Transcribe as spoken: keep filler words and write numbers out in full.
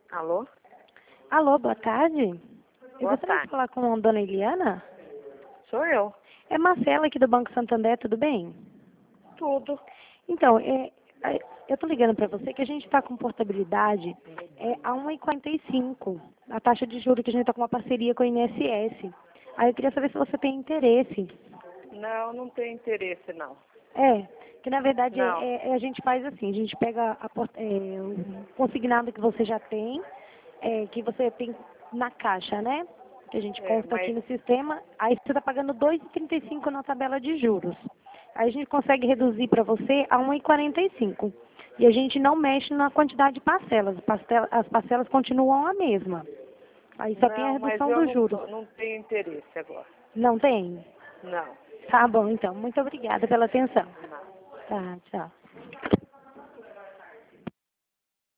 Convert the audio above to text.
Alô? Alô, boa tarde. Eu Boa gostaria tarde. de falar com a dona Eliana. Sou eu. É Marcela aqui do Banco Santander, tudo bem? Tudo. Então, é, é, eu estou ligando para você que a gente está com portabilidade é, a um vírgula quarenta e cinco, a taxa de juros que a gente está com uma parceria com a I N S S. Aí eu queria saber se você tem interesse. Não, não tenho interesse, não. É, que na verdade Não. é, é- a gente faz assim, a gente pega a port- é, o consignado que você já tem, é, que você tem na caixa, né? Que a gente É, consta aqui mas no sistema, aí você está pagando dois vírgula trinta e cinco na tabela de juros. Aí a gente consegue reduzir para você a um vírgula quarenta e cinco. E a gente não mexe na quantidade de parcelas, Pastel- as parcelas continuam a mesma. Aí só tem a não, mas redução eu dos não, juros. tô- não tenho interesse agora. Não tem? Não. Tá bom, então. Muito obrigada pela atenção. Não. Tá, tchau.